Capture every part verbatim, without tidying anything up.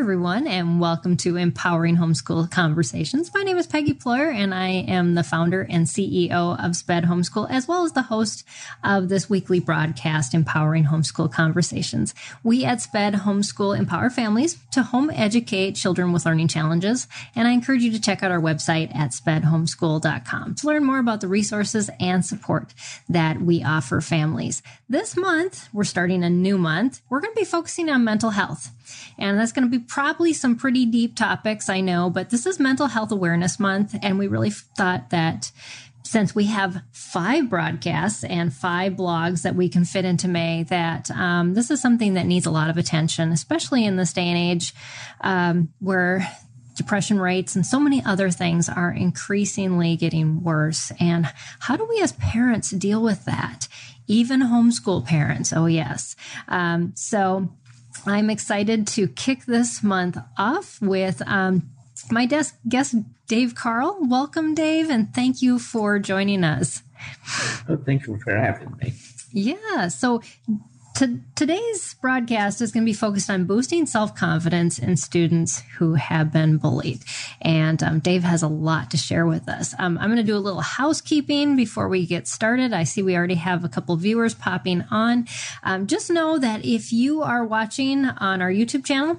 everyone, and welcome to Empowering Homeschool Conversations. My name is Peggy Ployer, and I am the founder and C E O of SPED Homeschool, as well as the host of this weekly broadcast, Empowering Homeschool Conversations. We at SPED Homeschool empower families to home educate children with learning challenges, and I encourage you to check out our website at sped homeschool dot com to learn more about the resources and support that we offer families. This month, we're starting a new month. We're going to be focusing on mental health. And that's going to be probably some pretty deep topics, I know, but this is Mental Health Awareness Month. And we really thought that since we have five broadcasts and five blogs that we can fit into May, that um, this is something that needs a lot of attention, especially in this day and age um, where depression rates and so many other things are increasingly getting worse. And how do we as parents deal with that? Even homeschool parents. Oh, yes. Um, so I'm excited to kick this month off with um, my desk guest, Dave Carl. Welcome, Dave, and thank you for joining us. Oh, thank you for having me. Yeah. So to, today's broadcast is going to be focused on boosting self-confidence in students who have been bullied. And um, Dave has a lot to share with us. Um, I'm going to do a little housekeeping before we get started. I see we already have a couple viewers popping on. Um, just know that if you are watching on our YouTube channel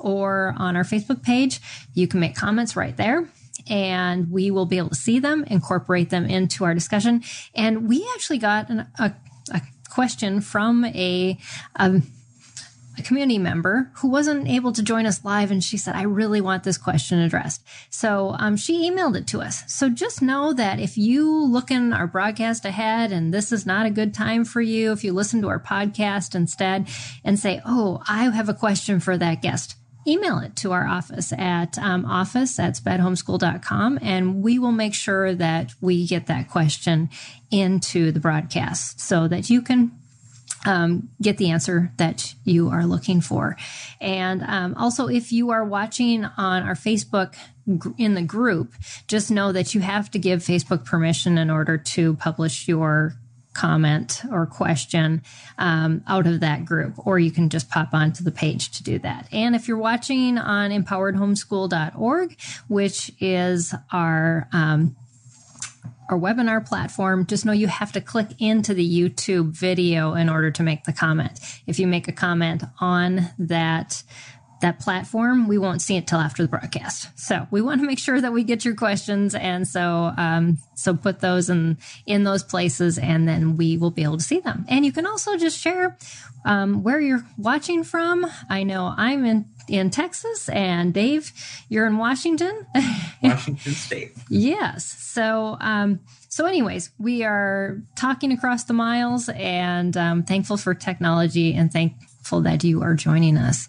or on our Facebook page, you can make comments right there, and we will be able to see them, incorporate them into our discussion. And we actually got an, a, a question from a, um, a community member who wasn't able to join us live. And she said, I really want this question addressed. So um, she emailed it to us. So just know that if you look in our broadcast ahead and this is not a good time for you, if you listen to our podcast instead and say, oh, I have a question for that guest, email it to our office at um, office at sped homeschool dot com, and we will make sure that we get that question into the broadcast so that you can um, get the answer that you are looking for. And um, also, if you are watching on our Facebook in the group, just know that you have to give Facebook permission in order to publish your comment or question um, out of that group, or you can just pop onto the page to do that. And if you're watching on empowered homeschool dot org, which is our um, our webinar platform, just know you have to click into the YouTube video in order to make the comment. If you make a comment on that that platform, we won't see it till after the broadcast. So we want to make sure that we get your questions. And so, um, so put those in, in those places, and then we will be able to see them. And you can also just share, um, where you're watching from. I know I'm in, in Texas, and Dave, you're in Washington. Washington State. Yes. So, um, so anyways, we are talking across the miles, and um, thankful for technology and thankful that you are joining us.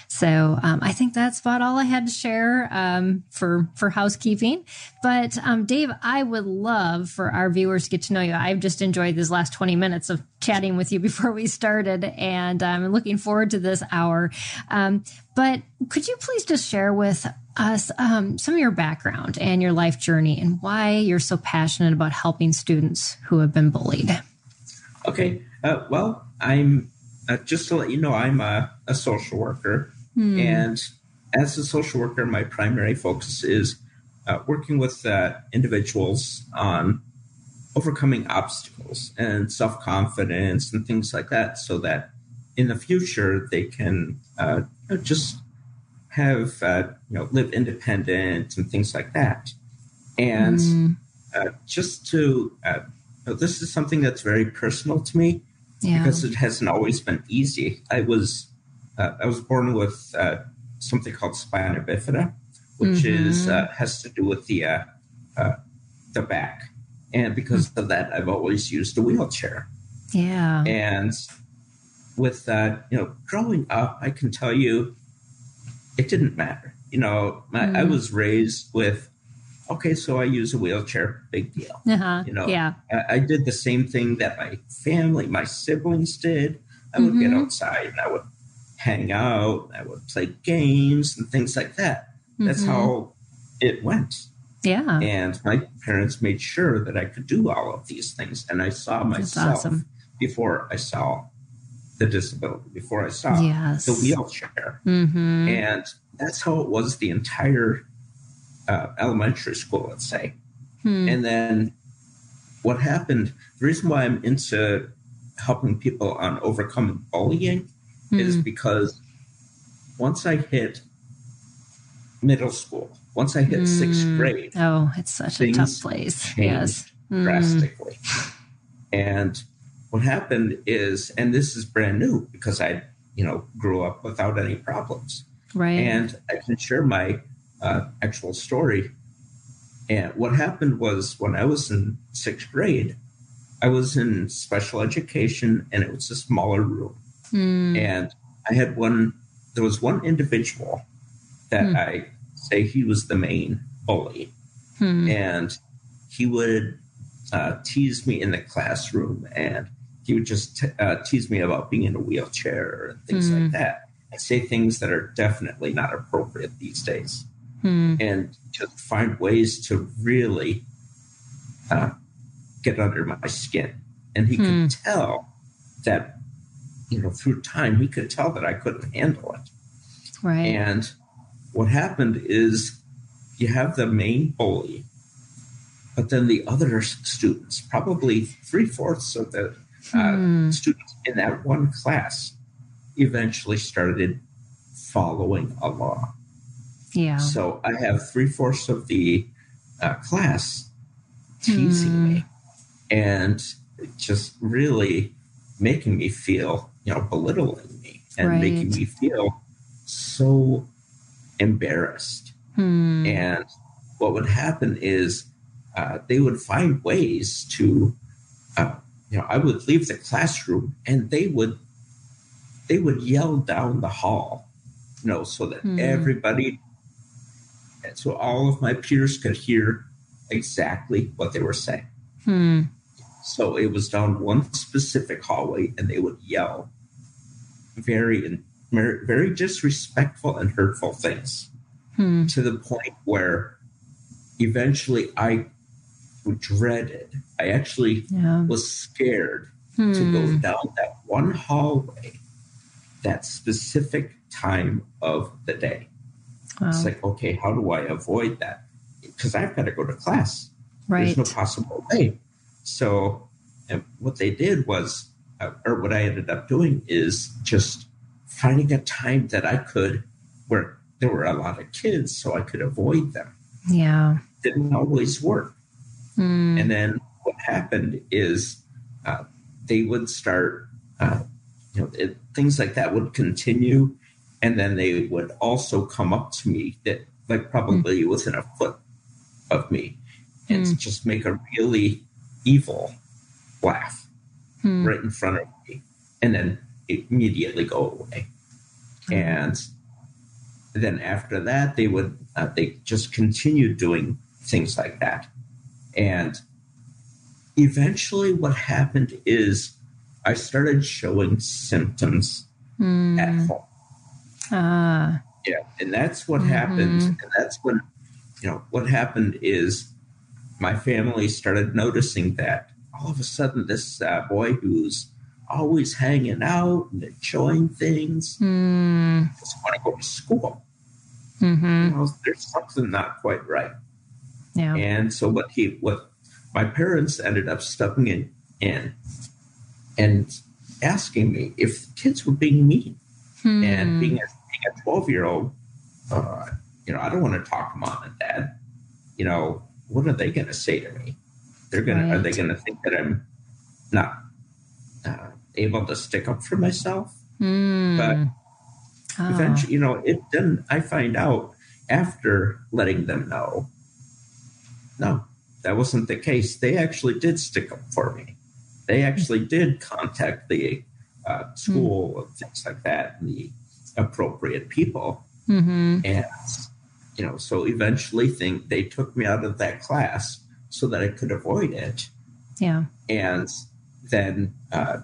So um, I think that's about all I had to share um, for for housekeeping. But um, Dave, I would love for our viewers to get to know you. I've just enjoyed these last twenty minutes of chatting with you before we started, and I'm looking forward to this hour. Um, but could you please just share with us um, some of your background and your life journey and why you're so passionate about helping students who have been bullied? Okay. Uh, well, I'm uh, just to let you know, I'm a, a social worker. Hmm. And as a social worker, my primary focus is uh, working with uh, individuals on overcoming obstacles and self-confidence and things like that, so that in the future they can uh, just have, uh, you know, live independent and things like that. And hmm. uh, just to, uh, you know, this is something that's very personal to me, yeah, because it hasn't always been easy. I was Uh, I was born with uh, something called spina bifida, which mm-hmm. is uh, has to do with the uh, uh, the back, and because mm-hmm. of that, I've always used a wheelchair. Yeah, and with that, you know, growing up, I can tell you, it didn't matter. You know, my, mm-hmm. I was raised with, okay, so I use a wheelchair, big deal. Uh-huh. You know, yeah, I, I did the same thing that my family, my siblings did. I would mm-hmm. get outside and I would hang out, I would play games and things like that. That's mm-hmm. how it went. Yeah. And my parents made sure that I could do all of these things. And I saw That's myself awesome. before I saw the disability, before I saw yes. the wheelchair. Mm-hmm. And that's how it was the entire uh, elementary school, let's say. Hmm. And then what happened, the reason why I'm into helping people on overcoming bullying hmm. is because once I hit middle school, once I hit mm. sixth grade. Oh, it's such a tough place. Yes. Mm. Drastically. And what happened is, and this is brand new because I, you know, grew up without any problems. Right. And I can share my uh, actual story. And what happened was when I was in sixth grade, I was in special education and it was a smaller room. Mm. And I had one, there was one individual that mm. I say he was the main bully. Hmm. And he would uh, tease me in the classroom, and he would just t- uh, tease me about being in a wheelchair and things hmm. like that, and say things that are definitely not appropriate these days. Hmm. And just find ways to really uh, get under my skin. And he hmm. could tell that, you know, through time, he could tell that I couldn't handle it. Right. And what happened is you have the main bully, but then the other students, probably three-fourths of the uh, hmm. students in that one class, eventually started following along. Yeah. So I have three-fourths of the uh, class teasing hmm. me and just really making me feel, you know, belittling me and right. making me feel so embarrassed. Hmm. And what would happen is uh, they would find ways to, uh, you know, I would leave the classroom and they would, they would yell down the hall, you know, so that hmm. everybody, so all of my peers could hear exactly what they were saying. Hmm. So it was down one specific hallway and they would yell very, very disrespectful and hurtful things. Hmm. To the point where eventually I dreaded, I actually yeah. was scared hmm. to go down that one hallway, that specific time of the day. Wow. It's like, okay, how do I avoid that? Because I've got to go to class. Right. There's no possible way. So and what they did was, uh, or what I ended up doing is just finding a time that I could, where there were a lot of kids, so I could avoid them. Yeah. Didn't always work. Mm. And then what happened is uh, they would start, uh, you know, it, things like that would continue. And then they would also come up to me that, like, probably mm. within a foot of me and mm. just make a really evil laugh mm. right in front of me and then immediately go away. Mm. And then after that, they would, uh, they just continued doing things like that. And eventually what happened is I started showing symptoms mm. at home. Ah. Yeah. And that's what mm-hmm. happened. And that's when, you know, what happened is my family started noticing that all of a sudden this uh, boy who's always hanging out and enjoying things mm. doesn't want to go to school. Mm-hmm. You know, there's something not quite right. Yeah. And so what he, what my parents ended up stepping in, in and asking me if kids were being mean hmm. and being a, being a twelve year old, uh, you know, I don't want to talk to mom and dad. You know, what are they going to say to me? They're going right. to, are they going to think that I'm not uh, able to stick up for myself? Mm. But oh. eventually, you know, it then I find out after letting them know, no, that wasn't the case. They actually did stick up for me. They actually did contact the uh, school mm. and things like that, and the appropriate people. Mm-hmm. And, you know, so eventually think they took me out of that class so that I could avoid it. Yeah. And then, uh,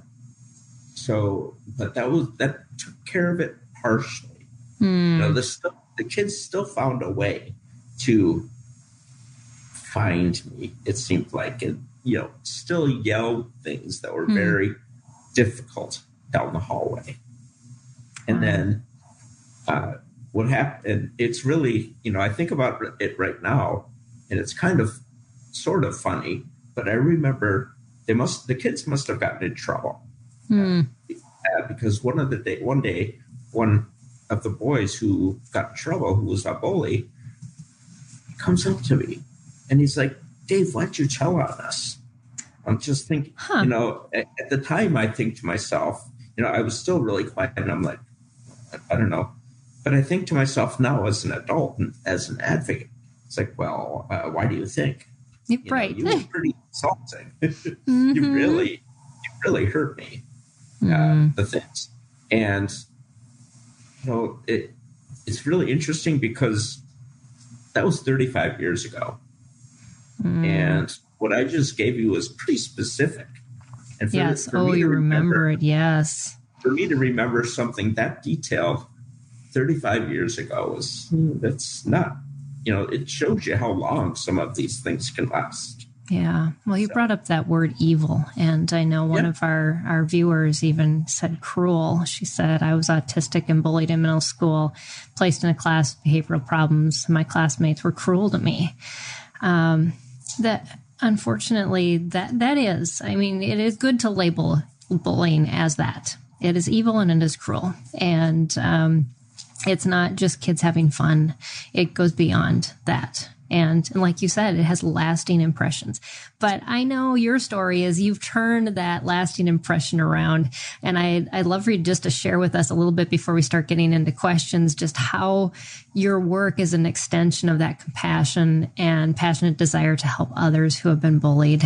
so, but that was, that took care of it partially. Mm. You know, the, still, the kids still found a way to find me, it seemed like, and, you know, still yell things that were mm. very difficult down the hallway. And wow. then, uh, what happened, it's really, you know, I think about it right now, and it's kind of sort of funny, but I remember they must, the kids must have gotten in trouble. Mm. Uh, because one of the day, one day, one of the boys who got in trouble, who was a bully, comes up to me and he's like, Dave, why'd you tell on us? I'm just thinking, huh. you know, at, at the time I think to myself, you know, I was still really quiet and I'm like, I, I don't know. But I think to myself now as an adult and as an advocate, it's like, well, uh, why do you think? You right. know, you were pretty insulting. mm-hmm. You really, you really hurt me. Mm. Uh, the things. And, you know, it, it's really interesting because that was thirty-five years ago. Mm. And what I just gave you was pretty specific. And for, yes. for oh, me you to remember, remember it. Yes. For me to remember something that detailed thirty-five years ago was, that's not, you know, it shows you how long some of these things can last. Yeah. Well, you so. brought up that word evil. And I know one yeah. of our, our viewers even said cruel. She said, I was autistic and bullied in middle school, placed in a class with behavioral problems. My classmates were cruel to me. Um, that unfortunately, that that is, I mean, it is good to label bullying as that. It is evil and it is cruel. And um, it's not just kids having fun. It goes beyond that. And, and like you said, it has lasting impressions. But I know your story is you've turned that lasting impression around. And I, I'd love for you just to share with us a little bit before we start getting into questions, just how your work is an extension of that compassion and passionate desire to help others who have been bullied.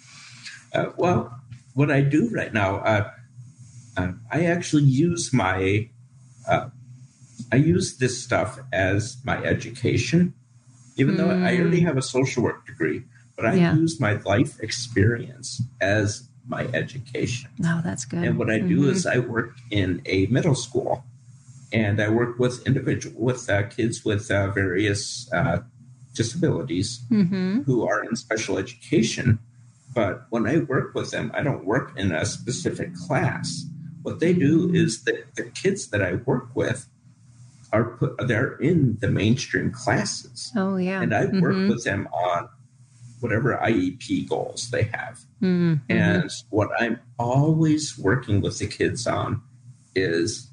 Uh, well, what I do right now, uh, uh, I actually use my, uh, I use this stuff as my education. Even though I already have a social work degree, but I yeah. use my life experience as my education. Oh, that's good. And what I do mm-hmm. is I work in a middle school, and I work with individual with uh, kids with uh, various uh, disabilities mm-hmm. who are in special education. But when I work with them, I don't work in a specific class. What they do is that the kids that I work with are put, they're in the mainstream classes. Oh, yeah. And I work mm-hmm. with them on whatever I E P goals they have. Mm-hmm. And what I'm always working with the kids on is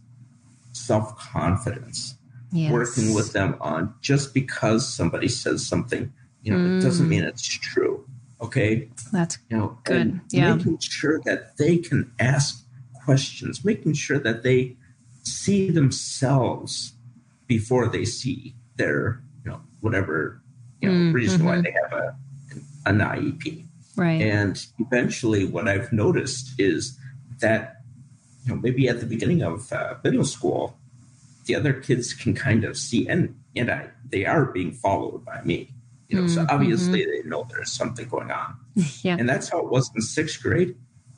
self-confidence. Yes. Working with them on just because somebody says something, you know, mm. it doesn't mean it's true. Okay? That's you know, good. Yeah. Making sure that they can ask questions, making sure that they see themselves before they see their, you know, whatever, you know, mm, reason mm-hmm. why they have a an I E P. Right. And eventually what I've noticed is that, you know, maybe at the beginning of uh, middle school, the other kids can kind of see, and, and I, they are being followed by me. You know, mm, so obviously mm-hmm. they know there's something going on. Yeah. And that's how it was in sixth grade.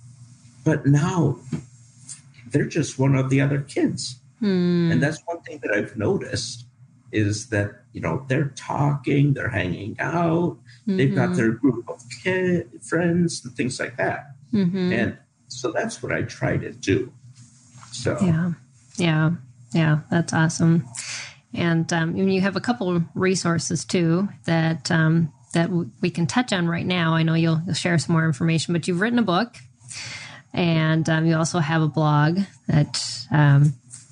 But now they're just one of the other kids. Hmm. And that's one thing that I've noticed is that, you know, they're talking, they're hanging out, mm-hmm. they've got their group of kid, friends and things like that. Mm-hmm. And so that's what I try to do. So, yeah, yeah, yeah, that's awesome. And um, you have a couple of resources, too, that um, that w- we can touch on right now. I know you'll, you'll share some more information, but you've written a book and um, you also have a blog that um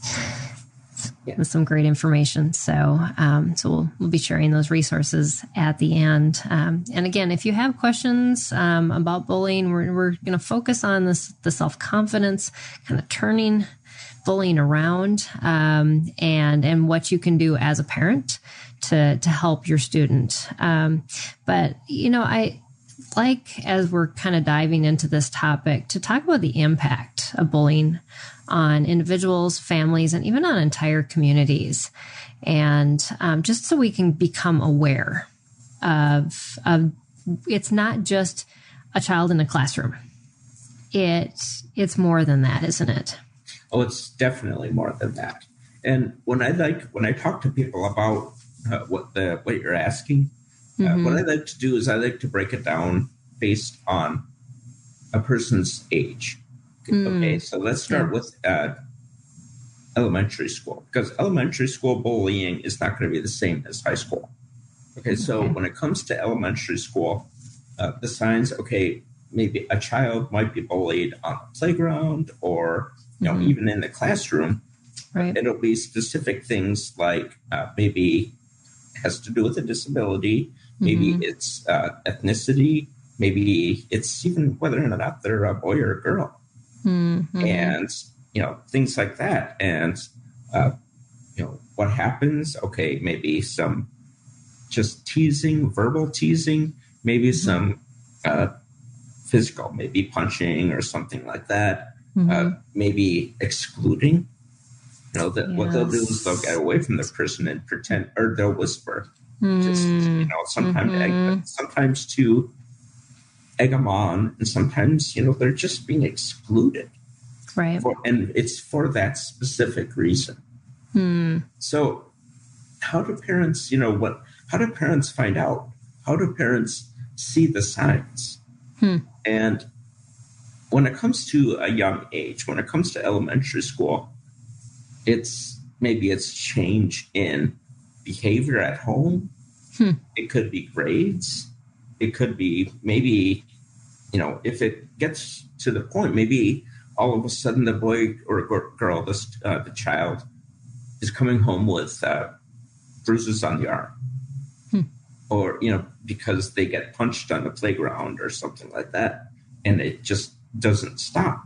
Yeah. with some great information. So, um, so we'll, we'll be sharing those resources at the end. Um, and again, if you have questions, um, about bullying, we're, we're going to focus on this, the self-confidence, kind of turning bullying around, um, and, and what you can do as a parent to, to help your student. Um, but, you know, I like, as we're kind of diving into this topic, to talk about the impact of bullying on individuals, families, and even on entire communities. And um, just so we can become aware of, of, it's not just a child in a classroom. It, it's more than that, isn't it? Oh, it's definitely more than that. And when I like, when I talk to people about uh, what the, what you're asking, uh, mm-hmm. what I like to do is I like to break it down based on a person's age. Okay, so let's start yeah. with uh, elementary school, because elementary school bullying is not going to be the same as high school. Okay, so Okay. when it comes to elementary school, uh, the signs, okay, maybe a child might be bullied on the playground or, you know, Mhm. even in the classroom. Right. It'll be specific things like uh, maybe has to do with a disability, maybe Mhm. it's uh, ethnicity, maybe it's even whether or not they're a boy or a girl, Mhm. and you know things like that. And uh, you know what happens? Okay, maybe some just teasing, verbal teasing, maybe Mhm. some uh, physical, maybe punching or something like that. Uh, Mhm. maybe excluding. You know, that what they'll do is they'll get Yes. away from the person and pretend, or they'll whisper, just you Mm. know, sometimes egg, Mhm. sometimes to egg them on, and sometimes you know they're just being excluded, Right. for, and it's for that specific reason. Mm. So, how do parents, you know, what? How do parents find out? How do parents see the signs? Hmm. And when it comes to a young age, when it comes to elementary school, it's maybe it's change in behavior at home. Hmm. It could be grades. It could be maybe, you know, if it gets to the point, maybe all of a sudden the boy or girl, this, uh, the child, is coming home with uh, bruises on the arm. Hmm. Or, you know, because they get punched on the playground or something like that. And it just doesn't stop.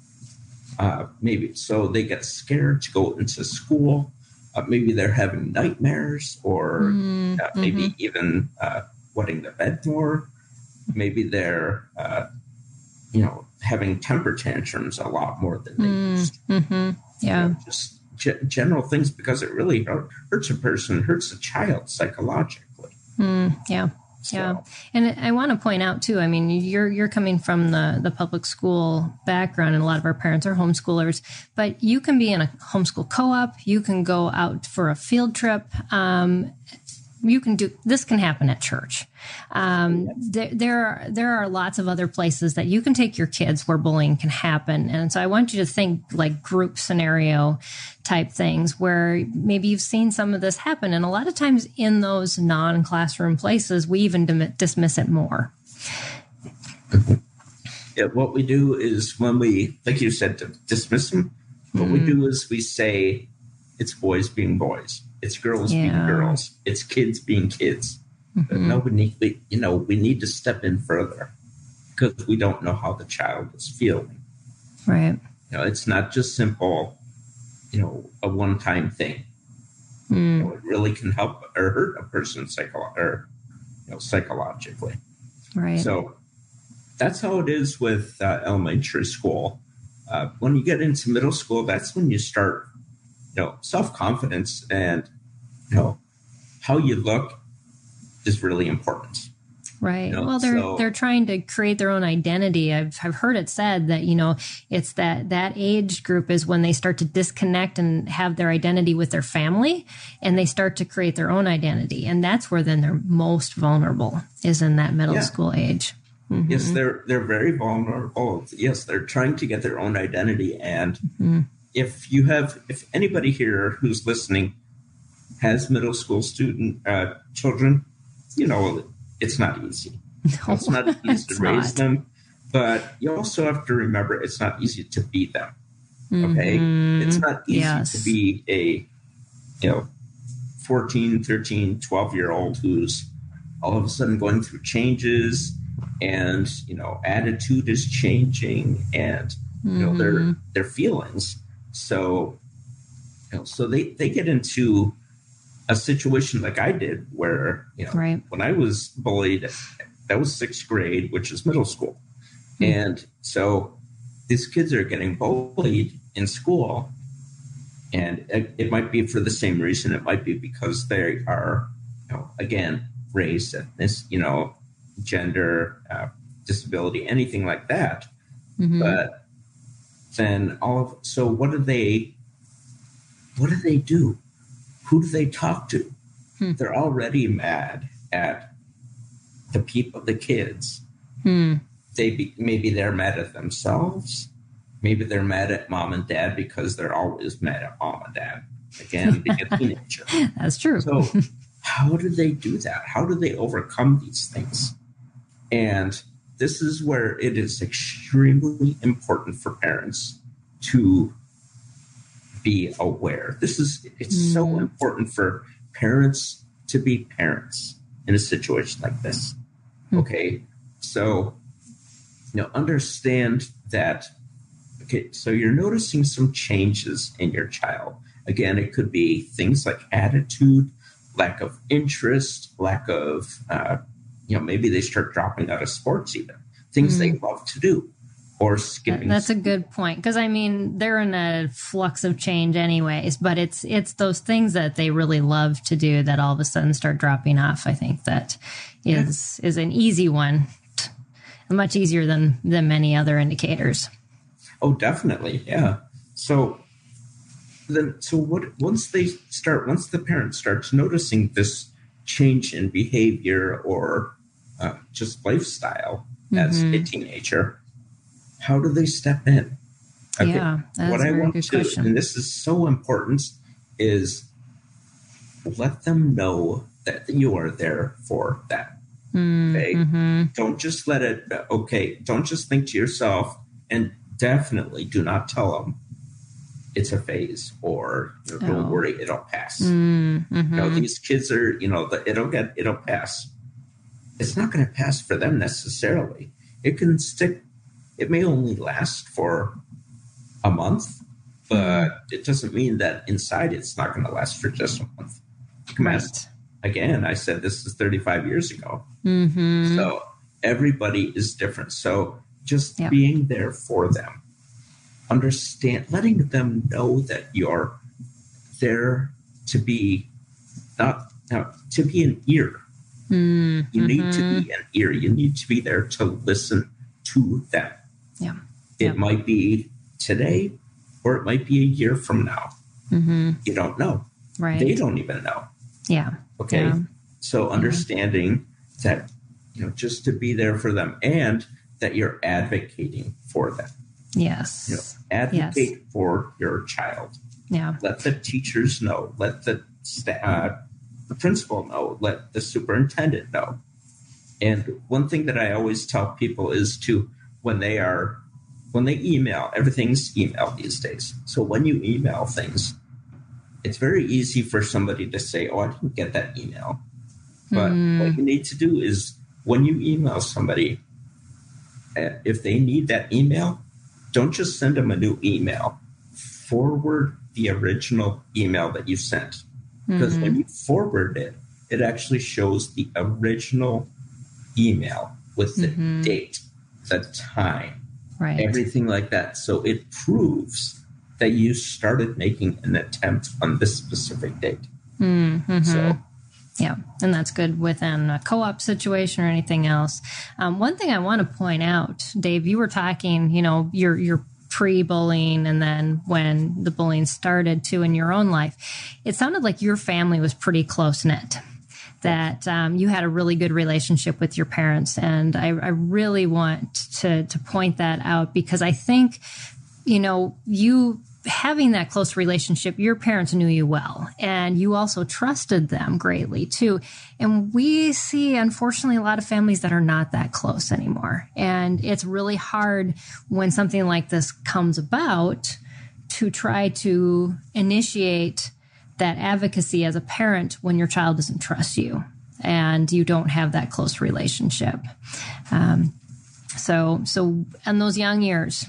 Uh, maybe so they get scared to go into school. Uh, maybe they're having nightmares, or Mm. uh, Mhm. maybe even uh, wetting the bed more. Maybe they're, uh, you know, having temper tantrums a lot more than they Mm. used to. Mhm. Yeah. You know, just g- general things, because it really hurts a person, hurts a child psychologically. Mm. Yeah. So, Yeah. And I want to point out too, I mean, you're you're coming from the, the public school background, and a lot of our parents are homeschoolers, but you can be in a homeschool co-op, you can go out for a field trip. Um, you can do, this can happen at church. Um, there, there are, there are lots of other places that you can take your kids where bullying can happen. And so I want you to think like group scenario type things where maybe you've seen some of this happen. And a lot of times in those non-classroom places, we even dim- dismiss it more. Yeah, what we do is when we, like you said, to dismiss them, what Mm. we do is we say it's boys being boys, it's girls Yeah. being girls, it's kids being kids. But Mhm. no, we need, we, you know, we need to step in further, because we don't know how the child is feeling. Right. You know, it's not just simple, you know, a one-time thing. Mm. You know, it really can help or hurt a person psycho- or, you know, psychologically. Right. So that's how it is with uh, elementary school. Uh, when you get into middle school, that's when you start, you know, self-confidence, and, you know, how you look is really important. Right. You know, Well, they're so- they're trying to create their own identity. I've I've heard it said that, you know, it's that that age group is when they start to disconnect and have their identity with their family, and they start to create their own identity, and that's where then they're most vulnerable, is in that middle Yeah. school age. Mhm. Yes, they're they're very vulnerable. Yes, they're trying to get their own identity, and Mhm. if you have, if anybody here who's listening has middle school student uh, children, you know, it's not easy. No, It's not easy to it's raise not. them, but you also have to remember it's not easy to be them. Okay, Mhm. it's not easy Yes. to be a, you know, fourteen, thirteen, twelve year old who's all of a sudden going through changes, and you know attitude is changing, and you know their Mhm. their feelings. So you know so they they get into a situation like I did, where you know Right. when I was bullied, that was sixth grade, which is middle school. Hmm. And so these kids are getting bullied in school, and it, it might be for the same reason. It might be because they are, you know, again, race, ethnicity, you know, gender, uh, disability, anything like that. Mhm. But then all of, so what do they, what do they do? Who do they talk to? Hmm. They're already mad at the people, the kids. Hmm. They be, maybe they're mad at themselves. maybe they're mad at mom and dad because they're always mad at mom and dad. Again, being a teenager. That's true. So how do they do that? How do they overcome these things? And this is where it is extremely important for parents to be aware. This is, it's mm. so important for parents to be parents in a situation like this. Mm. Okay. So, you know, understand that, okay, so you're noticing some changes in your child. Again, it could be things like attitude, lack of interest, lack of, uh, you know, maybe they start dropping out of sports even, things mm. they love to do. Or skipping. That's a good point. Because, I mean, they're in a flux of change anyways, but it's it's those things that they really love to do that all of a sudden start dropping off. I think that is yeah. is an easy one, much easier than, than many other indicators. Oh, definitely. Yeah. So then, so what, once they start, once the parent starts noticing this change in behavior or uh, just lifestyle mm-hmm. as a teenager, how do they step in? Okay. Yeah, that's what a I very want good to, question. and this is so important, is let them know that you are there for them. Mm, okay, mm-hmm. Don't just let it. Okay, don't just think to yourself, and definitely do not tell them it's a phase or you know, don't oh. worry, it'll pass. Mm, mm-hmm. You know, these kids are, you know, the, it'll get, it'll pass. It's not going to pass for them necessarily. It can stick. It may only last for a month, but it doesn't mean that inside it's not going to last for just a month. Right. Again, I said this is thirty-five years ago. Mm-hmm. So everybody is different. So just yeah. being there for them, understand, letting them know that you're there to be not now, to be an ear. Mm-hmm. You need to be an ear. You need to be there to listen to them. Yeah. It yeah. might be today or it might be a year from now. Mm-hmm. You don't know. Right. They don't even know. Yeah. Okay. Yeah. So understanding yeah. that, you know, just to be there for them and that you're advocating for them. Yes. You know, advocate yes. for your child. Yeah. Let the teachers know. Let the uh, the principal know. Let the superintendent know. And one thing that I always tell people is to, when they are, when they email, everything's email these days. So when you email things, it's very easy for somebody to say, oh, I didn't get that email. But mm. what you need to do is when you email somebody, if they need that email, don't just send them a new email. Forward the original email that you sent. Because mm-hmm. when you forward it, it actually shows the original email with the mm-hmm. date, the time, right. everything like that. So it proves that you started making an attempt on this specific date. Mm-hmm. So, yeah, and that's good within a co-op situation or anything else. Um, one thing I want to point out, Dave, you were talking, you know, your your pre-bullying and then when the bullying started too in your own life, it sounded like your family was pretty close-knit. That um, you had a really good relationship with your parents. And I, I really want to, to point that out because I think, you know, you having that close relationship, your parents knew you well, and you also trusted them greatly too. And we see, unfortunately, a lot of families that are not that close anymore. And it's really hard when something like this comes about to try to initiate that advocacy as a parent when your child doesn't trust you and you don't have that close relationship. Um, so, so in those young years,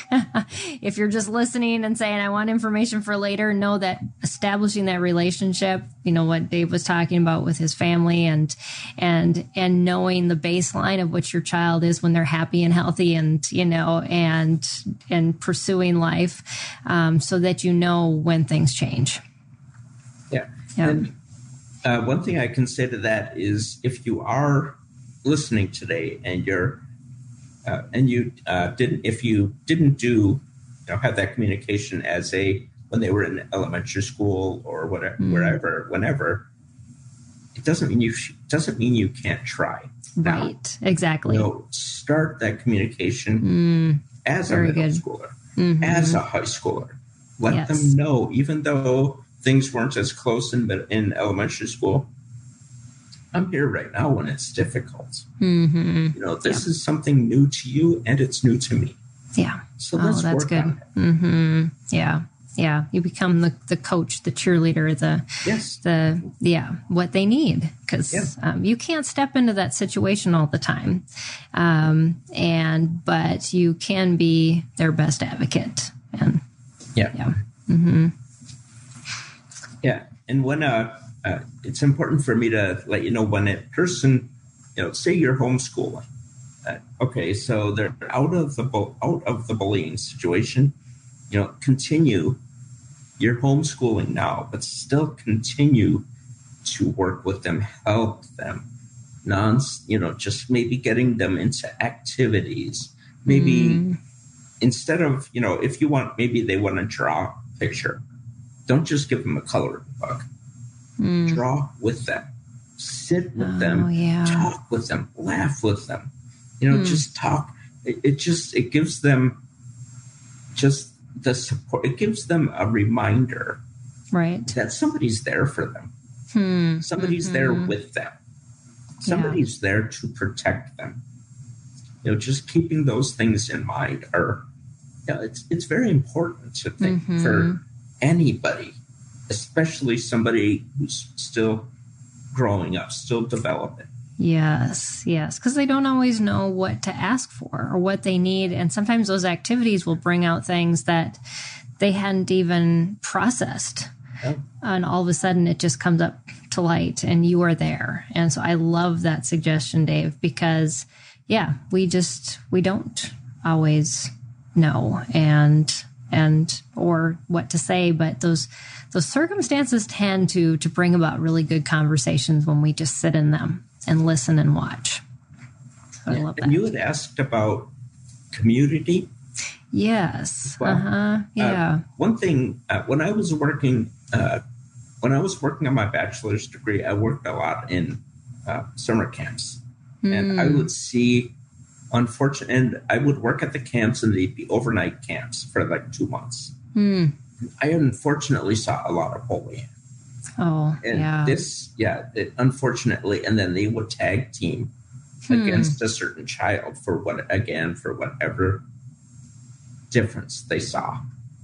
if you're just listening and saying, I want information for later, know that establishing that relationship, you know, what Dave was talking about with his family and, and, and knowing the baseline of what your child is when they're happy and healthy and, you know, and, and pursuing life, um, so that you know when things change. Yeah. yeah. And uh, one thing I can say to that is if you are listening today and you're uh, and you uh, didn't if you didn't do you know have that communication as a when they were in elementary school or whatever mm. wherever whenever it doesn't mean you sh- doesn't mean you can't try. Right. Now, exactly. You know, start that communication mm. as Very a middle good. schooler. mm-hmm. as a high schooler. Let yes. them know, even though things weren't as close in, in elementary school, I'm here right now when it's difficult. Mm-hmm. You know, this yeah. is something new to you and it's new to me. Yeah. So oh, let's that's work good. on it. Mm-hmm. Yeah. Yeah. You become the, the coach, the cheerleader, the, yes. the, yeah, what they need. Cause, yeah. um, you can't step into that situation all the time. Um, and, but you can be their best advocate. And yeah. Yeah. Mm-hmm. Yeah. And when, uh, uh, it's important for me to let you know when a person, you know, say you're homeschooling. Uh, okay. So they're out of the, bu- out of the bullying situation, you know, continue. You're homeschooling now, but still continue to work with them, help them, non, you know, just maybe getting them into activities. Maybe mm. instead of, you know, if you want, maybe they want to draw a picture, don't just give them a coloring book. Mm. Draw with them, sit with oh, them, yeah. talk with them, laugh with them. You know, mm. just talk. It, it just it gives them just. The support, it gives them a reminder right. that somebody's there for them. Hmm. Somebody's mm-hmm. there with them. Somebody's yeah. there to protect them. You know, just keeping those things in mind are, you know, it's, it's very important to think mm-hmm. for anybody, especially somebody who's still growing up, still developing. Yes, yes, because they don't always know what to ask for or what they need. And sometimes those activities will bring out things that they hadn't even processed. Oh. And all of a sudden it just comes up to light and you are there. And so I love that suggestion, Dave, because, yeah, we just, we don't always know and, and, or what to say, but those, those circumstances tend to, to bring about really good conversations when we just sit in them and listen and watch. So yeah. I love that. And you had asked about community. Yes. Well, uh-huh. Yeah. Uh, one thing, uh, when I was working, uh, when I was working on my bachelor's degree, I worked a lot in uh, summer camps. Mm. And I would see, unfortunately, and I would work at the camps and they'd be overnight camps for like two months. Mm. I unfortunately saw a lot of bullying. Oh, and yeah. this, yeah, it, unfortunately, and then they would tag team hmm. against a certain child for what, again, for whatever difference they saw.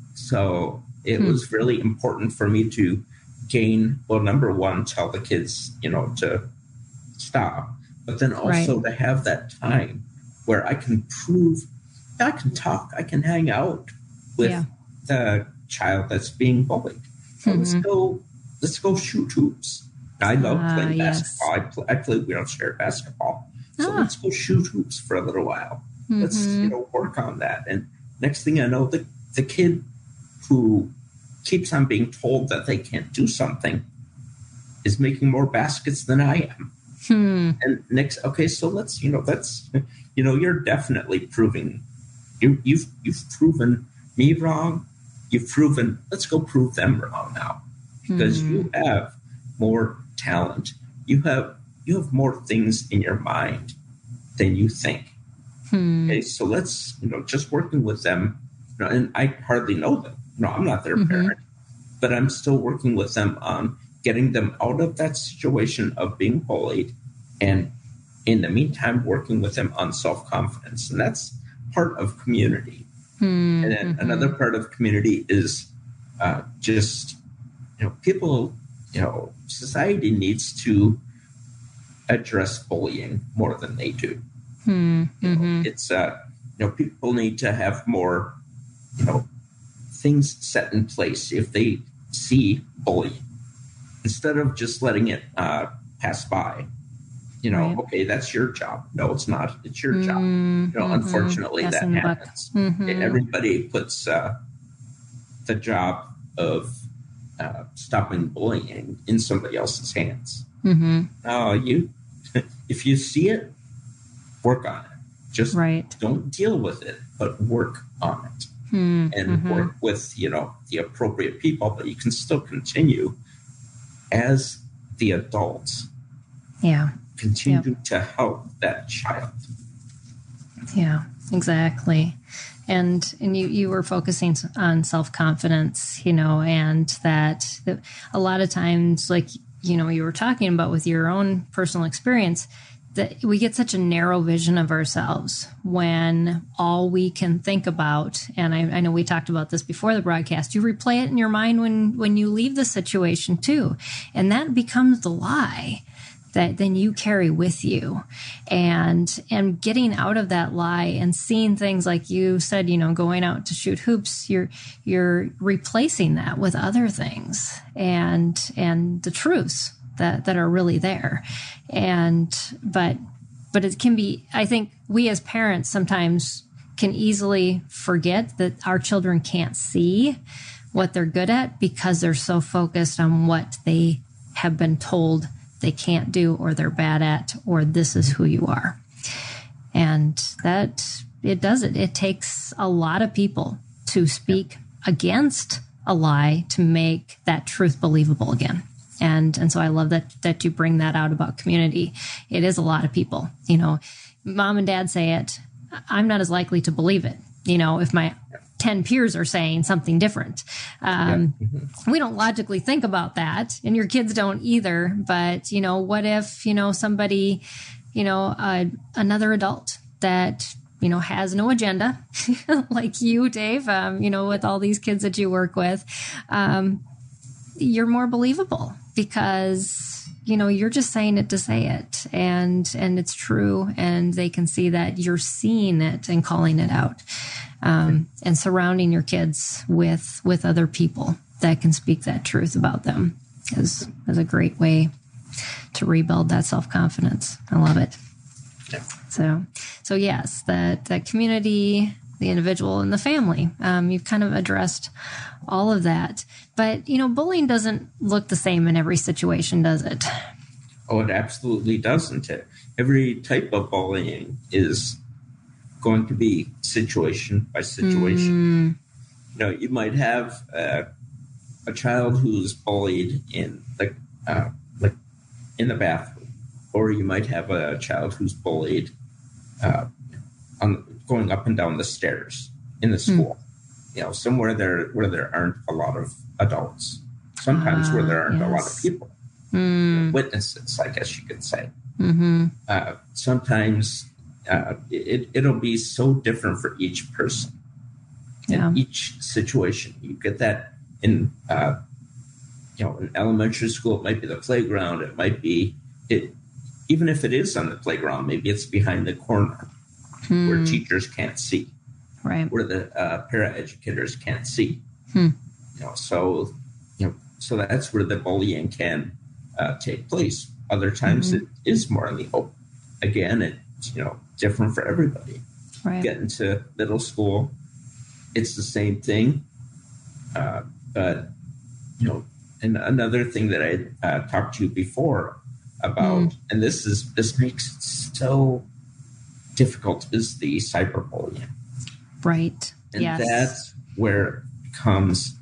So it hmm. was really important for me to gain, well, number one, tell the kids, you know, to stop, but then also right. to have that time where I can prove, I can talk, I can hang out with yeah. the child that's being bullied. So mm-hmm. let's go. Let's go shoot hoops. I love uh, playing basketball. Yes. I, play, I play wheelchair basketball. So ah. let's go shoot hoops for a little while. Mm-hmm. Let's you know work on that. And next thing I know, the, the kid who keeps on being told that they can't do something is making more baskets than I am. Hmm. And next, okay, so let's, you know, that's, you know, you're definitely proving, you, you've, you've proven me wrong. You've proven, let's go prove them wrong now. Because mm. you have more talent, you have you have more things in your mind than you think. Hmm. Okay, so let's you know just working with them, you know, and I hardly know them. No, I'm not their mm-hmm. parent, but I'm still working with them on getting them out of that situation of being bullied, and in the meantime, working with them on self-confidence, and that's part of community. Hmm. And then mm-hmm. another part of community is uh, just. You know, people, you know, society needs to address bullying more than they do. Hmm. You know, mm-hmm. It's, uh, you know, people need to have more, you know, things set in place if they see bullying instead of just letting it uh, pass by. You know, right. okay, that's your job. No, it's not. It's your mm-hmm. job. You know, mm-hmm. unfortunately, Passing that happens. Mm-hmm. Everybody puts uh, the job of Uh, stopping bullying in somebody else's hands. Mm-hmm. Uh, you, if you see it, work on it. Just right. don't deal with it, but work on it, mm-hmm. and mm-hmm. work with you know the appropriate people. But you can still continue as the adults. Yeah, continue yep. to help that child. Yeah, exactly. And and you, you were focusing on self-confidence, you know, and that, that a lot of times, like, you know, you were talking about with your own personal experience, that we get such a narrow vision of ourselves when all we can think about, and I, I know we talked about this before the broadcast, you replay it in your mind when, when you leave the situation too. And that becomes the lie that then you carry with you. And and getting out of that lie and seeing things like you said, you know, going out to shoot hoops, you're you're replacing that with other things and and the truths that, that are really there. And but but it can be, I think we as parents sometimes can easily forget that our children can't see what they're good at because they're so focused on what they have been told they can't do, or they're bad at, or this is who you are. And that, it does it. It takes a lot of people to speak against a lie to make that truth believable again. And and so I love that that you bring that out about community. It is a lot of people. You know, mom and dad say it, I'm not as likely to believe it. You know, if my ten peers are saying something different. Um, yeah. Mm-hmm. We don't logically think about that, and your kids don't either. But, you know, what if, you know, somebody, you know, uh, another adult that, you know, has no agenda, like you, Dave, um, you know, with all these kids that you work with, um, you're more believable because, you know, you're just saying it to say it, and and it's true, and they can see that you're seeing it and calling it out. Um, and surrounding your kids with with other people that can speak that truth about them is, is a great way to rebuild that self-confidence. I love it. Yeah. So, so yes, that, that community, the individual, and the family, um, you've kind of addressed all of that. But, you know, bullying doesn't look the same in every situation, does it? Oh, it absolutely doesn't. Every type of bullying is going to be situation by situation. Mm. You know, you might have uh, a child who's bullied in the uh, like in the bathroom, or you might have a child who's bullied uh, on going up and down the stairs in the school. Mm. You know, somewhere there where there aren't a lot of adults. Sometimes uh, where there aren't yes. a lot of people, mm. you know, witnesses, I guess you could say. Mm-hmm. Uh, sometimes. Uh, it, it'll be so different for each person yeah. in each situation. You get that in, uh, you know, in elementary school, it might be the playground. It might be, it, even if it is on the playground, maybe it's behind the corner hmm. where teachers can't see, right? Where the uh, paraeducators can't see. Hmm. You know, so, you know, so that's where the bullying can uh, take place. Other times mm-hmm. it is more in the open. Again, it, you know, different for everybody. Right. Get into middle school, it's the same thing. Uh, but, you know, and another thing that I uh, talked to you before about, mm. and this is this makes it so difficult, is the cyberbullying. Right. And yes. that's where it becomes,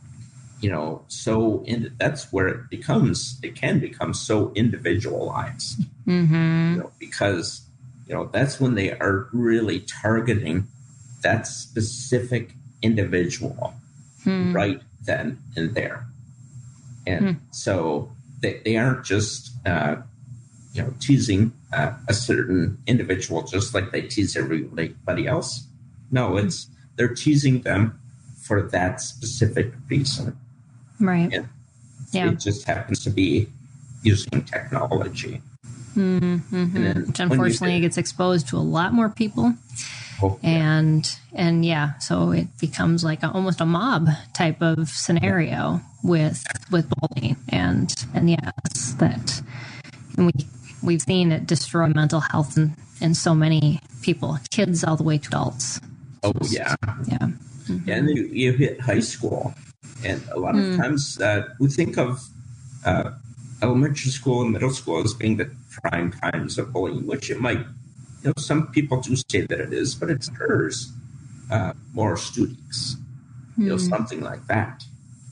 you know, so in, that's where it becomes, it can become so individualized. Mm-hmm. You know, because you know, that's when they are really targeting that specific individual hmm. right then and there. And hmm. so they, they aren't just, uh, you know, teasing uh, a certain individual just like they tease everybody else. No, it's they're teasing them for that specific reason. Right. And yeah. it just happens to be using technology. Mm-hmm. Which unfortunately it gets exposed to a lot more people. Oh, yeah. And and yeah, so it becomes like a, almost a mob type of scenario yeah. with with bullying. And and yes, that and we we've seen it destroy mental health in, in so many people, kids all the way to adults. Oh yeah. Yeah. Mm-hmm. Yeah, and then you, you hit high school, and a lot of mm. times uh, we think of uh, elementary school and middle school as being the prime times of bullying, which it might, you know, some people do say that it is, but it occurs uh, more students, mm. you know, something like that.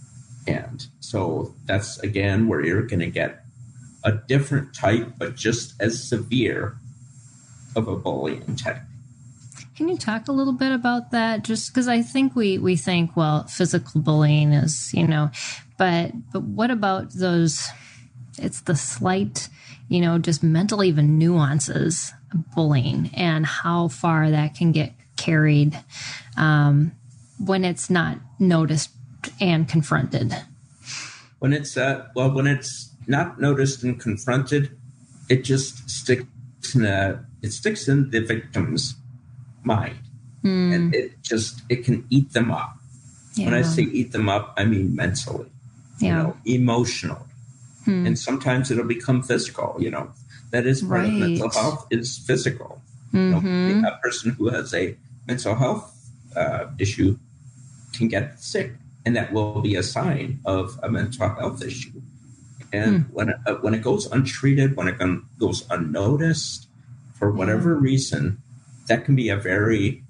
And so that's, again, where you're going to get a different type, but just as severe of a bullying technique. Can you talk a little bit about that? Just because I think we, we think, well, physical bullying is, you know, but but what about those, it's the slight, you know, just mental even nuances of bullying and how far that can get carried um, when it's not noticed and confronted. When it's, uh, well, when it's not noticed and confronted, it just sticks in a, it sticks in the victim's mind. Mm. And it just, it can eat them up. Yeah. When I say eat them up, I mean mentally, yeah. you know, emotionally. Hmm. And sometimes it'll become physical, you know. That is part right. of mental health is physical. Mm-hmm. You know, a person who has a mental health uh, issue can get sick, and that will be a sign of a mental health issue. And hmm. when, it, uh, when it goes untreated, when it goes unnoticed, for whatever yeah. reason, that can be a very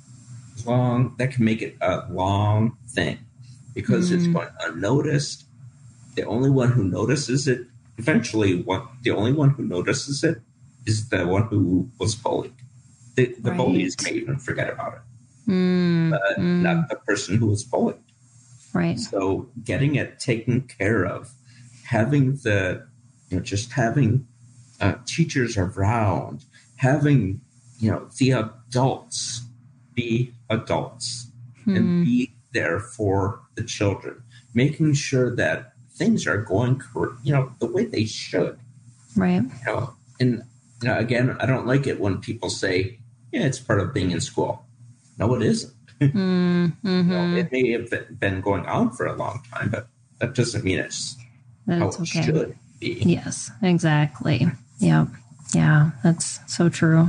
long, that can make it a long thing because mm. it's going unnoticed. The only one who notices it, eventually, what the only one who notices it is the one who was bullied. The, the right. bullies may even forget about it, mm. but mm. not the person who was bullied. Right. So getting it taken care of, having the, you know, just having uh, teachers around, having, you know, the adults be adults hmm. and be there for the children, making sure that things are going, you know, the way they should. Right. You know, and you know, again, I don't like it when people say, yeah, it's part of being in school. No, it isn't. Mm-hmm. You know, it may have been going on for a long time, but that doesn't mean it's that's how it okay. should be. Yes, exactly. Yeah. Yeah, that's so true.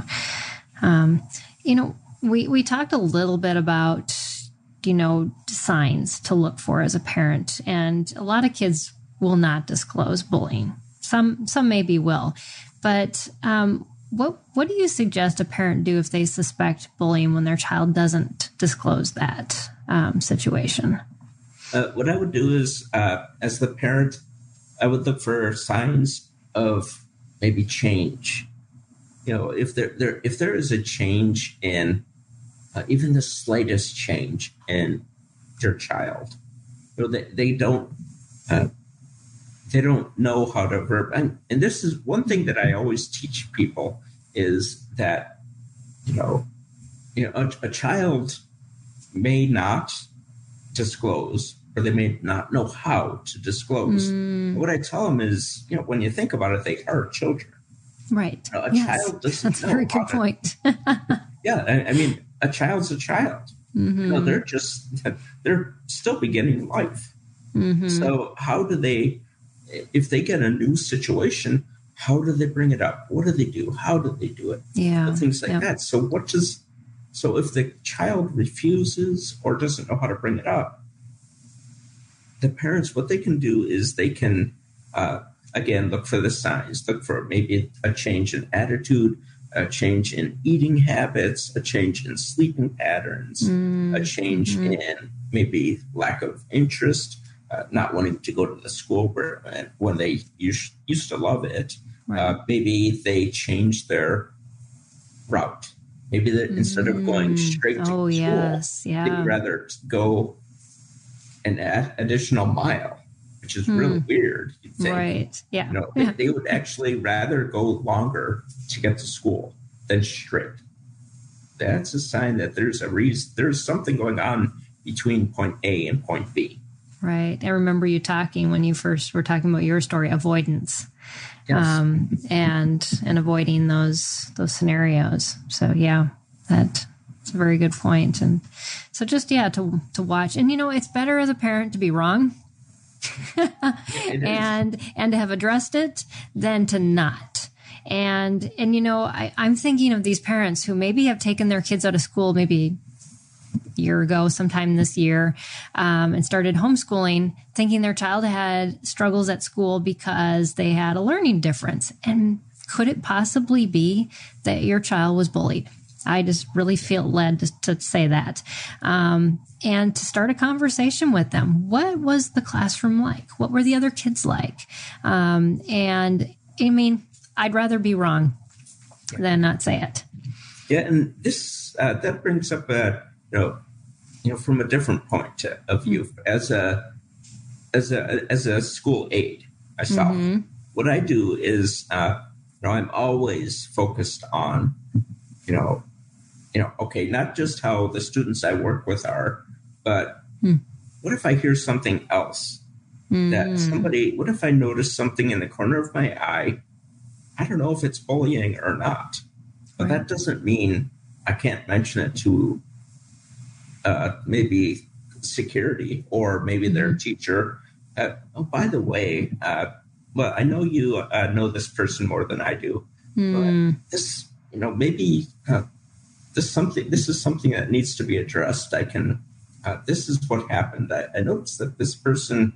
Um, you know, we, we talked a little bit about, you know, signs to look for as a parent. And a lot of kids will not disclose bullying. Some some maybe will. But um, what what do you suggest a parent do if they suspect bullying when their child doesn't disclose that um, situation? Uh, what I would do is, uh, as the parent, I would look for signs of maybe change. You know, if there, there if there is a change in uh, even the slightest change in your child, you know, they, they don't uh, they don't know how to verb. And, and this is one thing that I always teach people is that, you know, you know, a, a child may not disclose, or they may not know how to disclose. Mm. What I tell them is, you know, when you think about it, they are children. Right. You know, a yes. child doesn't That's know a very good point. yeah. I, I mean, a child's a child. Mm-hmm. You know, they're just, they're still beginning life. Mm-hmm. So how do they, if they get a new situation, how do they bring it up? What do they do? How do they do it? Yeah. So things like yep. that. So what does, so if the child refuses or doesn't know how to bring it up, the parents, what they can do is they can, uh, again, look for the signs, look for maybe a change in attitude, a change in eating habits, a change in sleeping patterns, mm, a change mm-hmm. in maybe lack of interest, uh, not wanting to go to the school where when they used, used to love it. Right. Uh, maybe they change their route. Maybe that mm. instead of going straight to oh, school, yes. yeah. they'd rather go an ad- additional mile, which is hmm. really weird. You'd think. Right. Yeah. You know, yeah. They, they would actually rather go longer to get to school than straight. That's a sign that there's a reason, there's something going on between point A and point B. Right. I remember you talking when you first were talking about your story, avoidance. Yes. Um, and and avoiding those those scenarios. So yeah, that It's a very good point. And so just, yeah, to to watch. And, you know, it's better as a parent to be wrong and and to have addressed it than to not. And, and you know, I, I'm thinking of these parents who maybe have taken their kids out of school maybe a year ago, sometime this year, um, and started homeschooling, thinking their child had struggles at school because they had a learning difference. And could it possibly be that your child was bullied? I just really feel led to, to say that, um, and to start a conversation with them. What was the classroom like? What were the other kids like? Um, and I mean, I'd rather be wrong than not say it. Yeah, and this uh, that brings up a you know you know from a different point of view mm-hmm. as a as a as a school aide myself. Mm-hmm. What I do is uh, you know I'm always focused on you know you know okay not just how the students I work with are, but mm. what if I hear something else mm-hmm. that somebody? What if I notice something in the corner of my eye? I don't know if it's bullying or not. But that doesn't mean I can't mention it to uh, maybe security or maybe mm-hmm. their teacher. Uh, oh, by the way, uh, well, I know you uh, know this person more than I do. Mm. But this, you know, maybe uh, this something. This is something that needs to be addressed. I can. Uh, this is what happened. I, I noticed that this person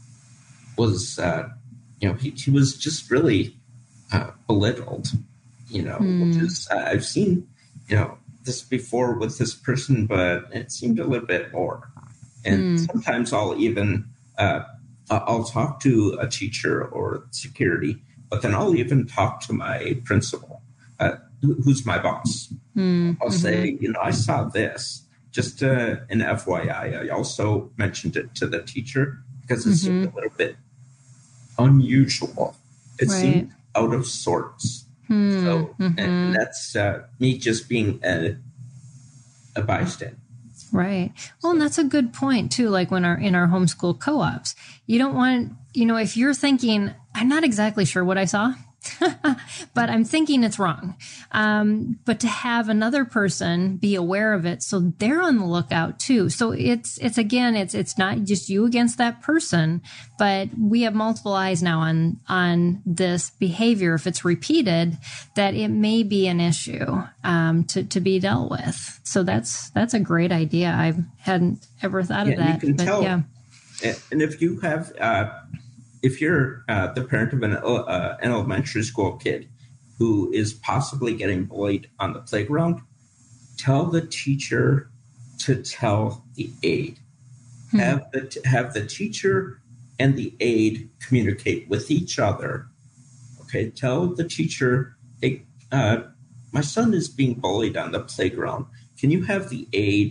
was, uh, you know, he, he was just really uh, belittled. You know, mm. which is, uh, I've seen, you know, this before with this person, but it seemed a little bit more. And mm. sometimes I'll even, uh, I'll talk to a teacher or security, but then I'll even talk to my principal, uh, who's my boss. Mm. I'll mm-hmm. say, you know, I saw this, just uh, an F Y I. I also mentioned it to the teacher because it mm-hmm. seemed a little bit unusual. It right. seemed out of sorts. Hmm. So, mm-hmm. and that's uh, me just being a, a bystander. Right. Well, and that's a good point too. Like when our, in our homeschool co-ops, you don't want, you know, if you're thinking, I'm not exactly sure what I saw, but I'm thinking it's wrong. Um, but to have another person be aware of it, so they're on the lookout too. So it's, it's again, it's, it's not just you against that person, but we have multiple eyes now on, on this behavior. If it's repeated, that it may be an issue, um, to, to be dealt with. So that's, that's a great idea. I hadn't ever thought yeah, of that. You can but tell, yeah. And if you have, uh, if you're uh, the parent of an, uh, an elementary school kid who is possibly getting bullied on the playground, tell the teacher to tell the aide. Hmm. Have the have the teacher and the aide communicate with each other. Okay, tell the teacher, hey, uh, my son is being bullied on the playground. Can you have the aide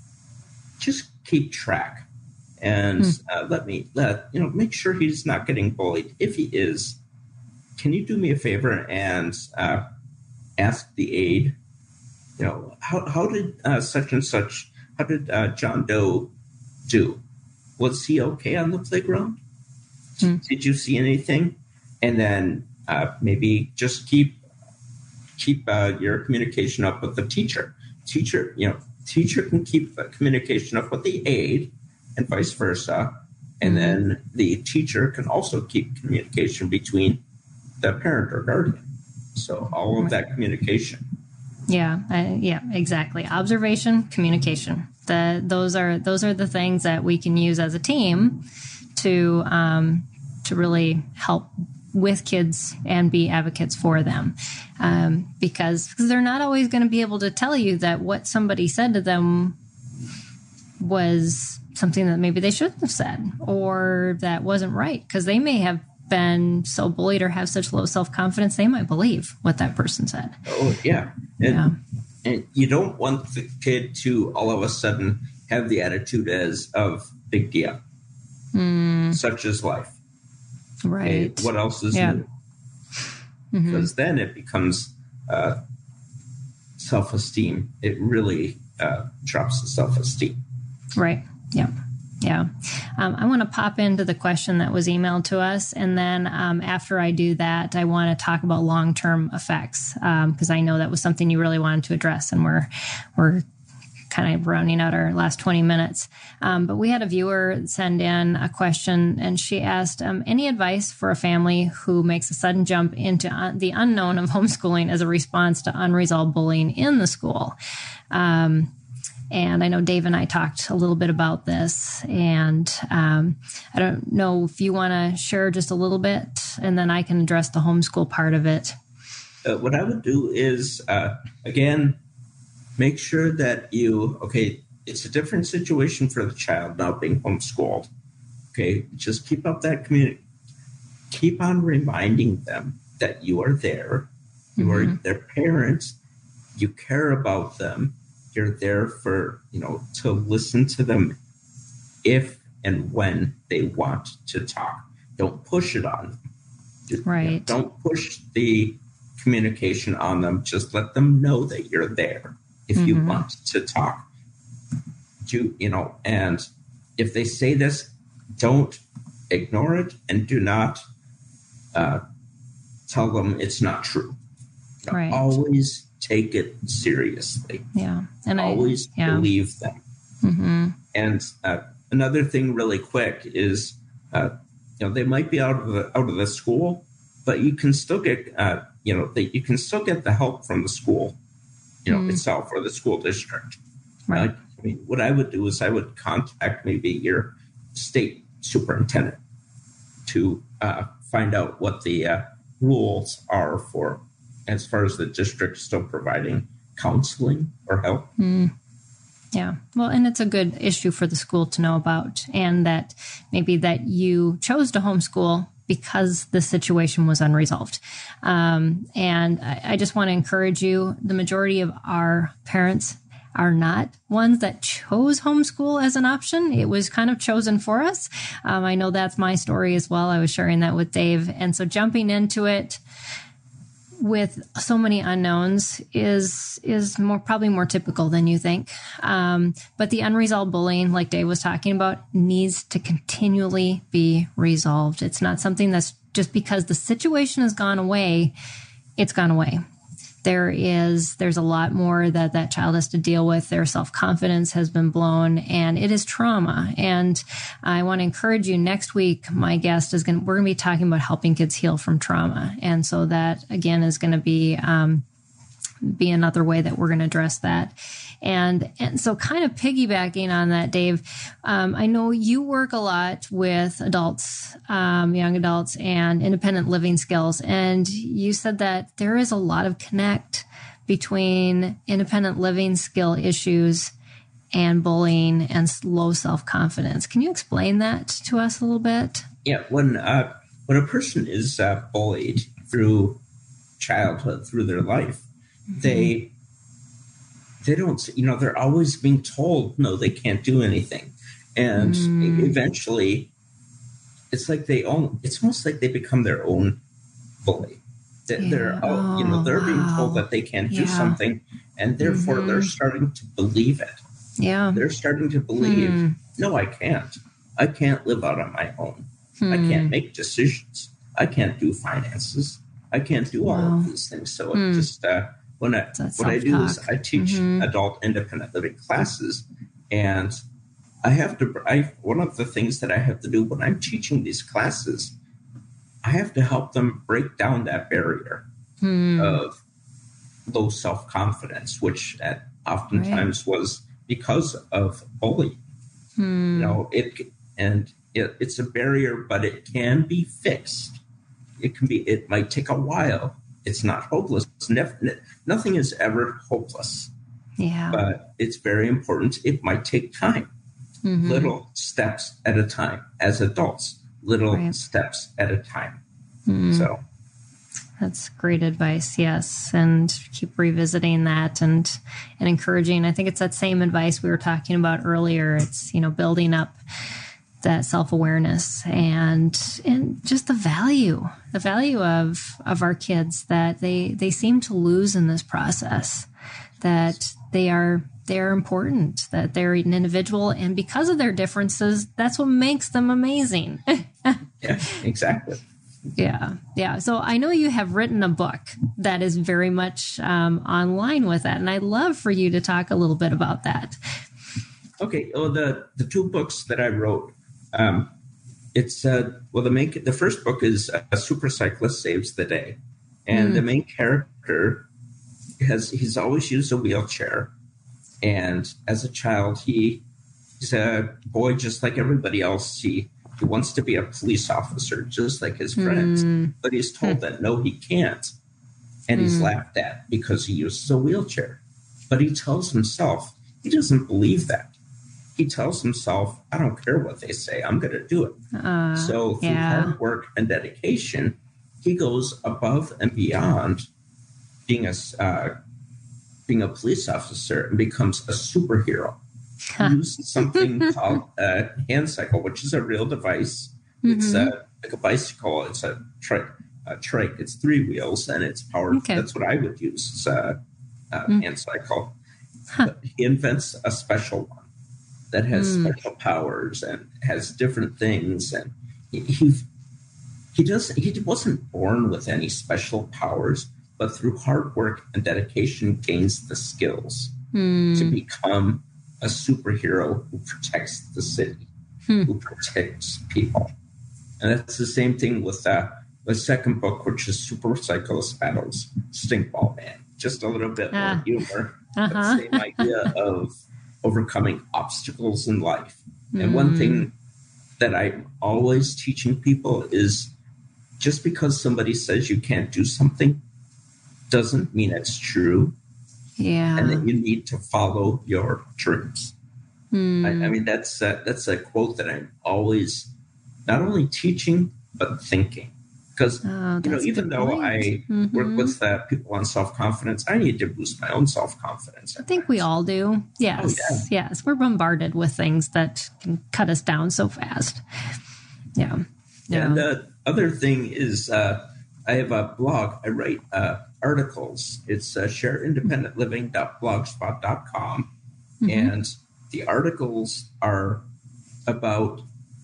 just keep track? And hmm. uh, let me let you know, make sure he's not getting bullied. If he is, can you do me a favor and uh, ask the aide, you know, how how did uh, such and such, how did uh, John Doe do? Was he okay on the playground? Hmm. Did you see anything? And then uh, maybe just keep keep uh, your communication up with the teacher. Teacher, you know, teacher can keep uh, communication up with the aide. And vice versa. And then the teacher can also keep communication between the parent or guardian. So all of that communication. Yeah, uh, yeah, exactly. Observation, communication. The, those are those are the things that we can use as a team to um, to really help with kids and be advocates for them. Um, because, because they're not always going to be able to tell you that what somebody said to them was something that maybe they shouldn't have said or that wasn't right, because they may have been so bullied or have such low self-confidence they might believe what that person said. Oh, yeah. And, yeah. and you don't want the kid to all of a sudden have the attitude as of big deal. Mm. Such is life. Right. Okay, what else is yeah. new? Mm-hmm. Because then it becomes uh, self-esteem. It really uh, drops the self-esteem. Right. Yeah. Yeah. Um, I want to pop into the question that was emailed to us. And then um, after I do that, I want to talk about long-term effects, because um, I know that was something you really wanted to address. And we're, we're kind of rounding out our last twenty minutes. Um, but we had a viewer send in a question, and she asked, um, any advice for a family who makes a sudden jump into un- the unknown of homeschooling as a response to unresolved bullying in the school? Um, And I know Dave and I talked a little bit about this, and um, I don't know if you want to share just a little bit, and then I can address the homeschool part of it. Uh, what I would do is, uh, again, make sure that you, okay, it's a different situation for the child now being homeschooled. Okay, just keep up that community. Keep on reminding them that you are there. You mm-hmm. are their parents. you care about them. You're there for, you know, to listen to them if and when they want to talk. Don't push it on them. Just, right. You know, don't push the communication on them. Just let them know that you're there if mm-hmm. you want to talk. Do, you know, and if they say this, don't ignore it and do not uh, tell them it's not true. You know, right. Always take it seriously. Yeah. And always I, yeah. believe them. Mm-hmm. And uh, another thing really quick is, uh, you know, they might be out of the, out of the school, but you can still get, uh, you know, they, you can still get the help from the school, you know, mm. itself or the school district. Right. Uh, I mean, what I would do is I would contact maybe your state superintendent to uh, find out what the uh, rules are for as far as the district still providing counseling or help. Mm. Yeah. Well, and it's a good issue for the school to know about, and that maybe that you chose to homeschool because the situation was unresolved. Um, and I, I just want to encourage you, the majority of our parents are not ones that chose homeschool as an option. It was kind of chosen for us. Um, I know that's my story as well. I was sharing that with Dave. And so jumping into it with so many unknowns is is more probably more typical than you think. Um, but the unresolved bullying, like Dave was talking about, needs to continually be resolved. It's not something that's just because the situation has gone away, it's gone away. There is, there's a lot more that that child has to deal with. Their self-confidence has been blown, and it is trauma. And I want to encourage you, next week, my guest is going to, we're going to be talking about helping kids heal from trauma. And so that, again, is going to be, um, be another way that we're going to address that. And, and so kind of piggybacking on that, Dave, um, I know you work a lot with adults, um, young adults, and independent living skills. And you said that there is a lot of connect between independent living skill issues and bullying and low self-confidence. Can you explain that to us a little bit? Yeah. When, uh, when a person is uh, bullied through childhood, through their life, mm-hmm. they They don't, you know, they're always being told, no, they can't do anything. And mm. eventually, it's like they own, it's almost like they become their own bully. They're, yeah. they're oh, you know, they're wow. being told that they can't yeah. do something, and therefore mm-hmm. they're starting to believe it. Yeah. They're starting to believe, mm. no, I can't. I can't live out on my own. Mm. I can't make decisions. I can't do finances. I can't do wow. all of these things. So mm. it just, uh, When I, what I do is I teach mm-hmm. adult independent living classes, and I have to, I, one of the things that I have to do when I'm teaching these classes, I have to help them break down that barrier mm. of low self-confidence, which at, oftentimes right. was because of bullying. Mm. You know, it, and it, it's a barrier, but it can be fixed. It can be, it might take a while. It's not hopeless. It's never, nothing is ever hopeless. Yeah. But it's very important. It might take time. Mm-hmm. Little steps at a time. As adults, little right. steps at a time. Mm-hmm. So that's great advice. Yes. And keep revisiting that and, and encouraging. I think it's that same advice we were talking about earlier. It's, you know, building up that self-awareness and and just the value, the value of of our kids that they they seem to lose in this process, that they are they're important, that they're an individual, and because of their differences, that's what makes them amazing. Yeah, exactly. Yeah, yeah. So I know you have written a book that is very much um, online with that, and I'd love for you to talk a little bit about that. Okay. Well, the the two books that I wrote. Um, it's uh, well, the main the first book is A Super Cyclist Saves the Day, and mm. the main character has he's always used a wheelchair, and as a child he he's a boy just like everybody else. He he wants to be a police officer just like his friends, mm. but he's told that no, he can't, and mm. he's laughed at because he uses a wheelchair. But he tells himself he doesn't believe that. He tells himself, I don't care what they say, I'm going to do it. Uh, so through yeah. hard work and dedication, he goes above and beyond being a, uh, being a police officer and becomes a superhero. He uses something called a hand cycle, which is a real device. Mm-hmm. It's uh, like a bicycle. It's a trike. A trike. It's three wheels and it's powered. Okay. That's what I would use. It's a, a mm. hand cycle. Huh. He invents a special one that has mm. special powers and has different things. And he, he he does he wasn't born with any special powers, but through hard work and dedication gains the skills mm. to become a superhero who protects the city, hmm. who protects people. And that's the same thing with uh, the second book, which is Super Cyclist Battles Stinkball Man. Just a little bit uh, more humor, uh-huh. but the same idea of overcoming obstacles in life. Mm. And one thing that I'm always teaching people is just because somebody says you can't do something doesn't mean it's true. Yeah. And that you need to follow your dreams. Mm. I, I mean, that's a, that's a quote that I'm always not only teaching, but thinking. Because, oh, you know, even though point. I mm-hmm. work with uh, people on self-confidence, I need to boost my own self-confidence. I think we all do. Yes. Oh, yeah. Yes. We're bombarded with things that can cut us down so fast. Yeah. yeah. And the other thing is uh, I have a blog. I write uh, articles. It's uh, share independent living dot blogspot dot com. Mm-hmm. And the articles are about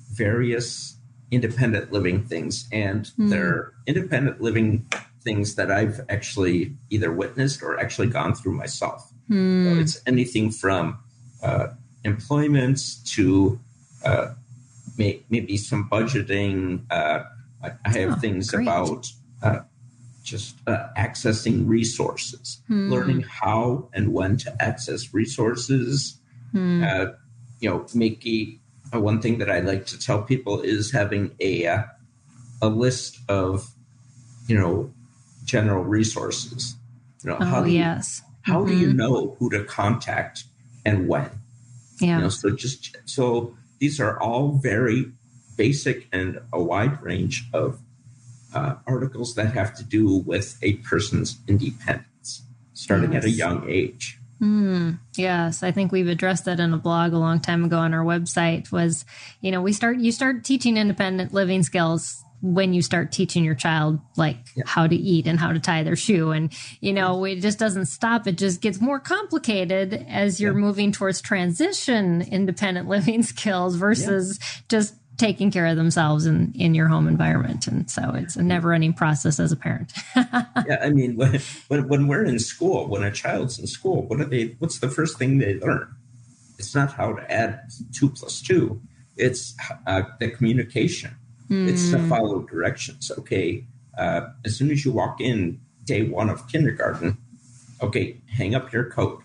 various independent living things, and mm. they're independent living things that I've actually either witnessed or actually gone through myself. Mm. So it's anything from uh, employment to uh, may, maybe some budgeting. Uh, I, I have oh, things great. about uh, just uh, accessing resources, mm. learning how and when to access resources. Mm. Uh, you know, making Uh, one thing that I like to tell people is having a uh, a list of, you know, general resources. You know, oh, how do you, yes. how mm-hmm. do you know who to contact and when? Yeah. You know, so just so these are all very basic and a wide range of uh, articles that have to do with a person's independence, starting yes. at a young age. Mm, yes, I think we've addressed that in a blog a long time ago on our website. Was, you know, we start you start teaching independent living skills when you start teaching your child like yeah. how to eat and how to tie their shoe, and you know it just doesn't stop. It just gets more complicated as you're yeah. moving towards transition independent living skills versus yeah. just taking care of themselves in, in your home environment. And so it's a never ending process as a parent. yeah. I mean, when, when, when we're in school, when a child's in school, what are they, what's the first thing they learn? It's not how to add two plus two. It's uh, the communication. Mm. It's to follow directions. Okay. Uh, as soon as you walk in day one of kindergarten, okay, hang up your coat.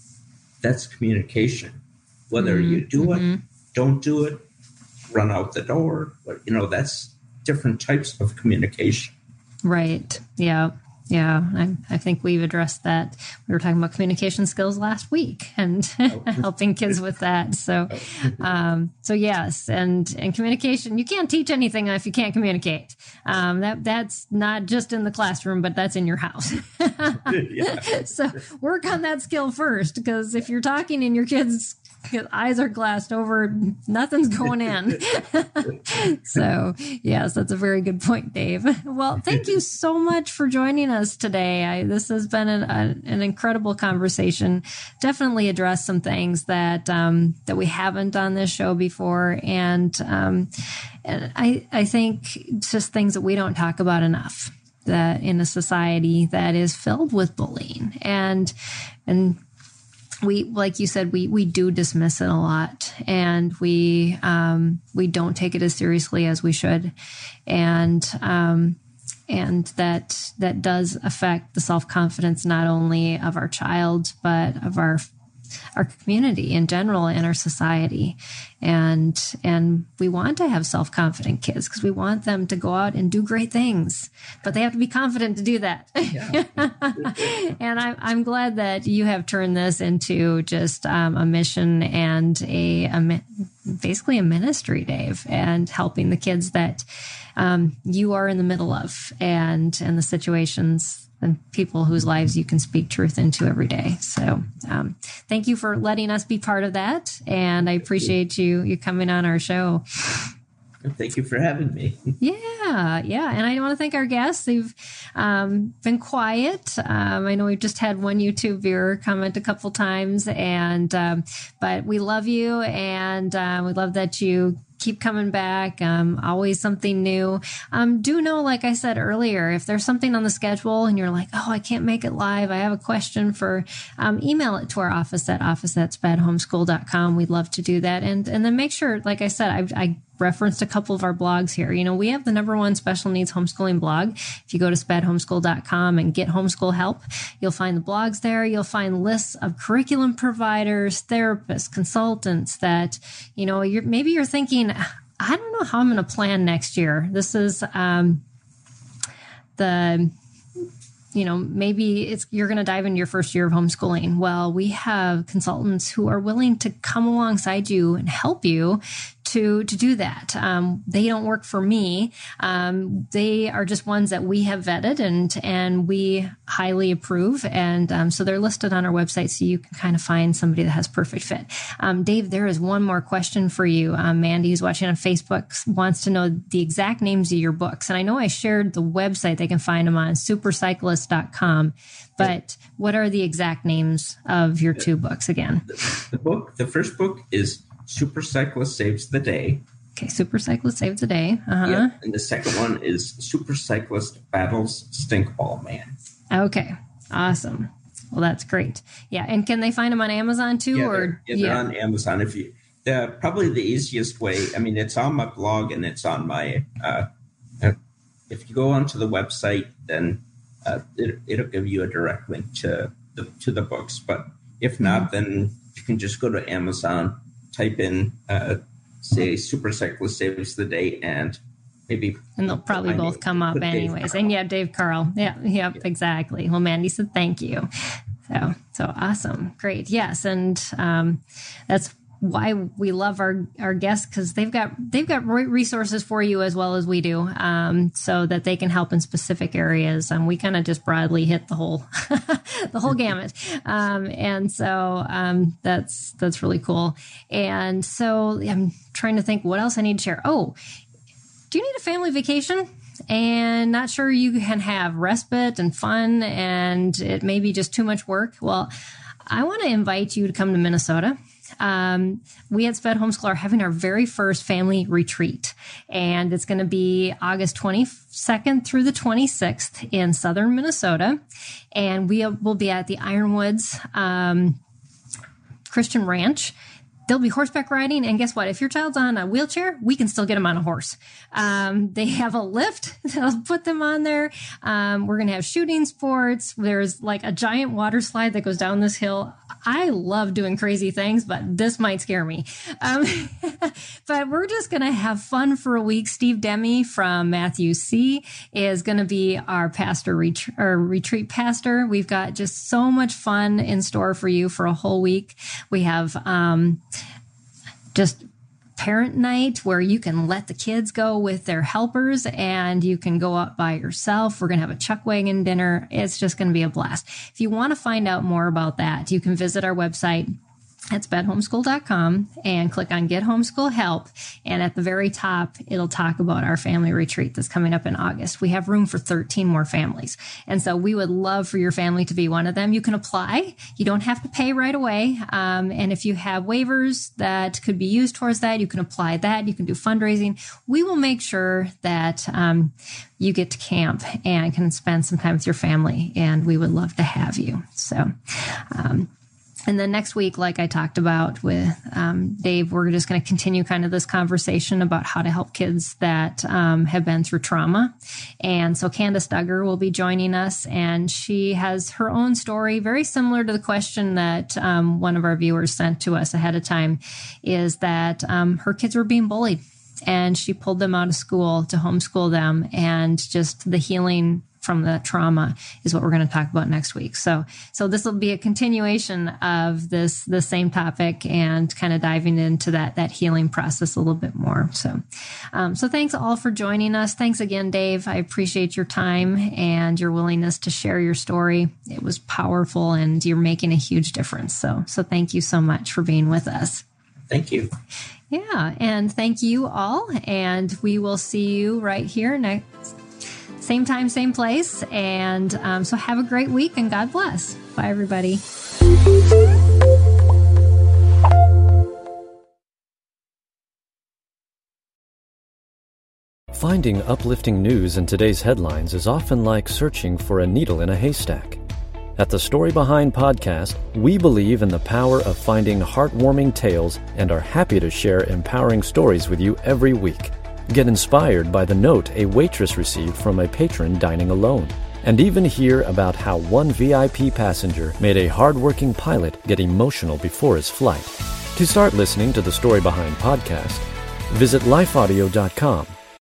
That's communication. Whether mm. you do mm-hmm. it, don't do it, run out the door, but you know, that's different types of communication. Right. Yeah. Yeah. I, I think we've addressed that. We were talking about communication skills last week and oh. helping kids with that. So, um, so yes. And, and communication, you can't teach anything if you can't communicate. Um, that, that's not just in the classroom, but that's in your house. So work on that skill first, because if you're talking and your kids eyes are glassed over, nothing's going in. So, yes, that's a very good point, Dave. Well, thank you so much for joining us today. I, this has been an, a, an incredible conversation. Definitely addressed some things that um, that we haven't on this show before, and um, and I I think it's just things that we don't talk about enough. That in a society that is filled with bullying and and. We, like you said, we, we do dismiss it a lot, and we, um, we don't take it as seriously as we should. And, um, and that, that does affect the self-confidence, not only of our child, but of our, our community in general and our society. And, and we want to have self-confident kids because we want them to go out and do great things, but they have to be confident to do that. Yeah. And I'm, I'm glad that you have turned this into just um, a mission and a, a, basically a ministry, Dave, and helping the kids that um, you are in the middle of and, and the situations the people whose lives you can speak truth into every day. So um, thank you for letting us be part of that. And I appreciate you, you coming on our show. Thank you for having me. Yeah, yeah. And I want to thank our guests. They've um, been quiet. Um, I know we've just had one YouTube viewer comment a couple times, and um, but we love you, and uh, we love that you keep coming back. Um, always something new. Um, do know, like I said earlier, if there's something on the schedule and you're like, oh, I can't make it live, I have a question for, um, email it to our office at office at sped homeschool dot com. We'd love to do that. And, and then make sure, like I said, I, I referenced a couple of our blogs here. You know, we have the number one special needs homeschooling blog. If you go to sped homeschool dot com and get homeschool help, you'll find the blogs there. You'll find lists of curriculum providers, therapists, consultants that, you know, you're, maybe you're thinking, I don't know how I'm going to plan next year. This is, um, the, you know, maybe it's, you're going to dive into your first year of homeschooling. Well, we have consultants who are willing to come alongside you and help you to, to do that. Um, they don't work for me. Um, they are just ones that we have vetted and, and we highly approve. And, um, so they're listed on our website so you can kind of find somebody that has perfect fit. Um, Dave, there is one more question for you. Um, Mandy, who's watching on Facebook, wants to know the exact names of your books. And I know I shared the website. They can find them on super cyclist dot com. But what are the exact names of your two books again? The, the book, the first book is Super Cyclist Saves the Day. Okay, Super Cyclist Saves the Day. Uh-huh. Yeah, and the second one is Super Cyclist Battles Stinkball Man. Okay, awesome. Well, that's great. Yeah, and can they find them on Amazon too? Yeah, or they're, yeah, they're yeah. on Amazon. If you, the probably the easiest way. I mean, it's on my blog and it's on my. Uh, if you go onto the website, then uh, it, it'll give you a direct link to the to the books. But if not, mm-hmm. then you can just go to Amazon. Type in, uh, say, Super Cyclist Saves the Day, and maybe... And they'll probably both come up anyways. And yeah, Dave Carl. Yeah, yep, yeah. exactly. Well, Mandy said thank you. So, so awesome. Great. Yes. And um, that's why we love our, our guests, because they've got they've got resources for you as well as we do, um, so that they can help in specific areas. And we kind of just broadly hit the whole the whole gamut, um, and so um, that's that's really cool. And so I'm trying to think what else I need to share. Oh, do you need a family vacation? And not sure you can have respite and fun, and it may be just too much work. Well, I want to invite you to come to Minnesota. Um, we at Sped Homeschool are having our very first family retreat, and it's going to be August twenty-second through the twenty-sixth in southern Minnesota. And we will be at the Ironwoods, um, Christian Ranch. There'll be horseback riding. And guess what? If your child's on a wheelchair, we can still get them on a horse. Um, they have a lift. They'll put them on there. Um, we're going to have shooting sports. There's like a giant water slide that goes down this hill. I love doing crazy things, but this might scare me. Um, but we're just going to have fun for a week. Steve Demi from Matthew C is going to be our pastor ret- or retreat pastor. We've got just so much fun in store for you for a whole week. We have, um, just parent night where you can let the kids go with their helpers and you can go out by yourself. We're going to have a chuck wagon dinner. It's just going to be a blast. If you want to find out more about that, you can visit our website at sped homeschool dot com and click on Get Homeschool Help. And at the very top, it'll talk about our family retreat that's coming up in August. We have room for thirteen more families. And so we would love for your family to be one of them. You can apply. You don't have to pay right away. Um, and if you have waivers that could be used towards that, you can apply that. You can do fundraising. We will make sure that um, you get to camp and can spend some time with your family. And we would love to have you. So, um, And then next week, like I talked about with um, Dave, we're just going to continue kind of this conversation about how to help kids that um, have been through trauma. And so Candace Duggar will be joining us, and she has her own story, very similar to the question that um, one of our viewers sent to us ahead of time, is that um, her kids were being bullied, and she pulled them out of school to homeschool them, and just the healing from the trauma is what we're going to talk about next week. So, so this will be a continuation of this, the same topic and kind of diving into that, that healing process a little bit more. So, um, so thanks all for joining us. Thanks again, Dave. I appreciate your time and your willingness to share your story. It was powerful and you're making a huge difference. So, so thank you so much for being with us. Thank you. Yeah. And thank you all. And we will see you right here next, same time, same place. And um, so have a great week and God bless. Bye, everybody. Finding uplifting news in today's headlines is often like searching for a needle in a haystack. At the Story Behind podcast, we believe in the power of finding heartwarming tales and are happy to share empowering stories with you every week. Get inspired by the note a waitress received from a patron dining alone, and even hear about how one V I P passenger made a hardworking pilot get emotional before his flight. To start listening to the Story Behind podcast, visit life audio dot com